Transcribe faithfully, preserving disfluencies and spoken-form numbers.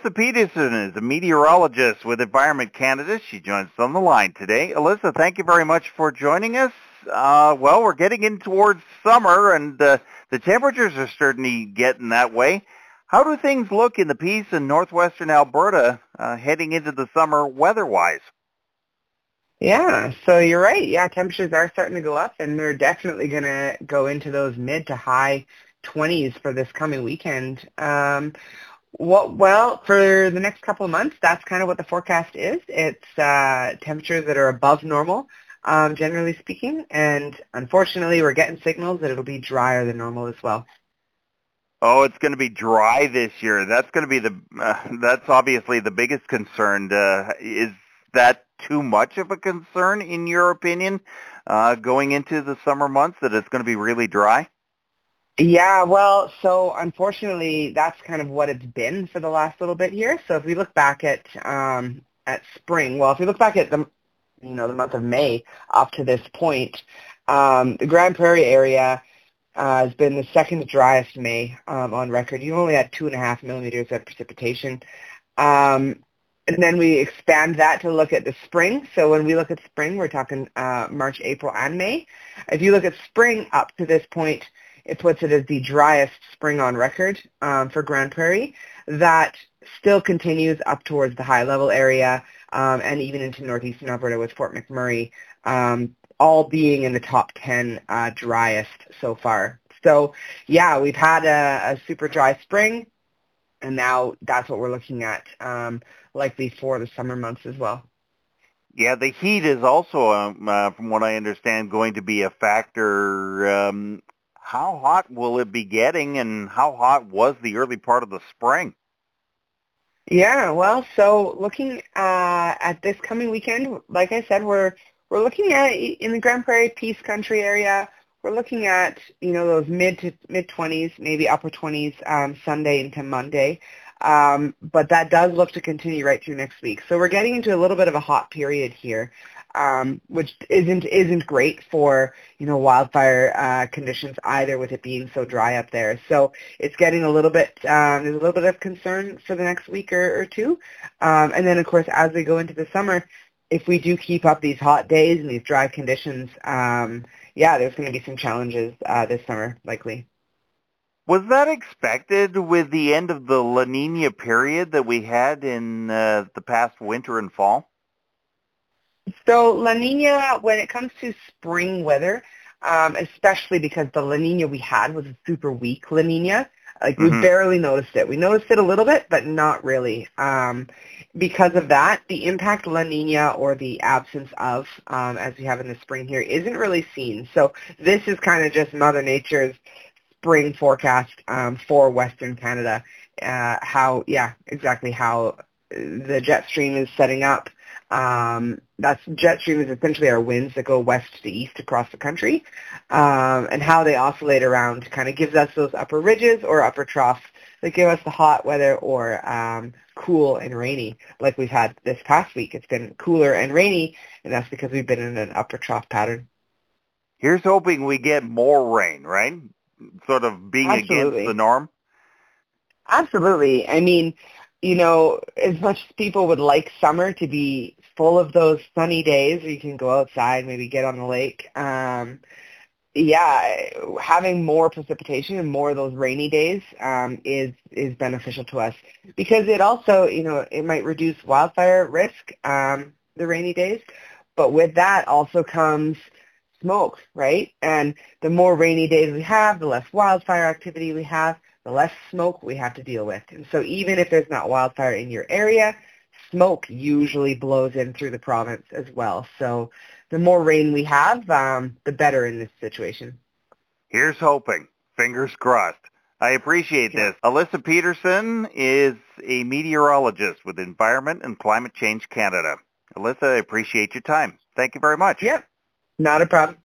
Alyssa Peterson is a meteorologist with Environment Canada. She joins us on the line today. Alyssa, thank you very much for joining us. Uh, well, we're getting in towards summer, and uh, the temperatures are certainly getting that way. How do things look in the Peace and northwestern Alberta uh, heading into the summer weather-wise? Yeah, so you're right. Yeah, temperatures are starting to go up, and they're definitely going to go into those mid to high twenties for this coming weekend. Um, what, well, for the next couple of months, that's kind of what the forecast is. It's uh, temperatures that are above normal, um, generally speaking, and unfortunately, we're getting signals that it'll be drier than normal as well. Oh, it's going to be dry this year. That's going to be the. Uh, that's obviously the biggest concern. Uh, is that too much of a concern, in your opinion, uh, going into the summer months, that it's going to be really dry? Yeah, well, so unfortunately, that's kind of what it's been for the last little bit here. So if we look back at um, at spring, well, if we look back at the you know the month of May up to this point, um, the Grande Prairie area uh, has been the second driest May um, on record. You only had two and a half millimeters of precipitation. Um, And then we expand that to look at the spring. So when we look at spring, we're talking uh, March, April, and May. If you look at spring up to this point, it puts it as the driest spring on record um, for Grande Prairie. That still continues up towards the high-level area um, and even into northeastern Alberta with Fort McMurray, um, all being in the top ten uh, driest so far. So, yeah, we've had a, a super dry spring, and now that's what we're looking at. Um, likely for the summer months as well. Yeah, the heat is also, um, uh, from what I understand, going to be a factor. Um, how hot will it be getting, and how hot was the early part of the spring? Yeah, well, so looking uh, at this coming weekend, like I said, we're we're looking at in the Grande Prairie Peace Country area. We're looking at you know those mid to mid twenties, maybe upper twenties, um, Sunday into Monday. Um, but that does look to continue right through next week. So we're getting into a little bit of a hot period here, um, which isn't isn't great for you know wildfire uh, conditions either, with it being so dry up there. So it's getting a little bit um, there's a little bit of concern for the next week or, or two, um, and then of course as we go into the summer, if we do keep up these hot days and these dry conditions, um, yeah, there's going to be some challenges uh, this summer likely. Was that expected with the end of the La Nina period that we had in uh, the past winter and fall? So La Nina, when it comes to spring weather, um, especially because the La Nina we had was a super weak La Nina, like we mm-hmm. barely noticed it. We noticed it a little bit, but not really. Um, because of that, the impact La Nina or the absence of, um, as we have in the spring here, isn't really seen. So this is kind of just Mother Nature's spring forecast um, for Western Canada. Uh, how, yeah, exactly how the jet stream is setting up. Um, that's jet stream is essentially our winds that go west to east across the country, um, and how they oscillate around kind of gives us those upper ridges or upper troughs that give us the hot weather or um, cool and rainy like we've had this past week. It's been cooler and rainy, and that's because we've been in an upper trough pattern. Here's hoping we get more rain, right? Sort of being Absolutely. Against the norm? Absolutely. I mean, you know, as much as people would like summer to be full of those sunny days where you can go outside, maybe get on the lake, um, yeah, having more precipitation and more of those rainy days um, is is beneficial to us because it also, you know, it might reduce wildfire risk, um, the rainy days, but with that also comes smoke, right? And the more rainy days we have, the less wildfire activity we have, the less smoke we have to deal with. And so even if there's not wildfire in your area, smoke usually blows in through the province as well. So the more rain we have, um, the better in this situation. Here's hoping. Fingers crossed. I appreciate yeah. this. Alyssa Peterson is a meteorologist with Environment and Climate Change Canada. Alyssa, I appreciate your time. Thank you very much. Yep, not a problem.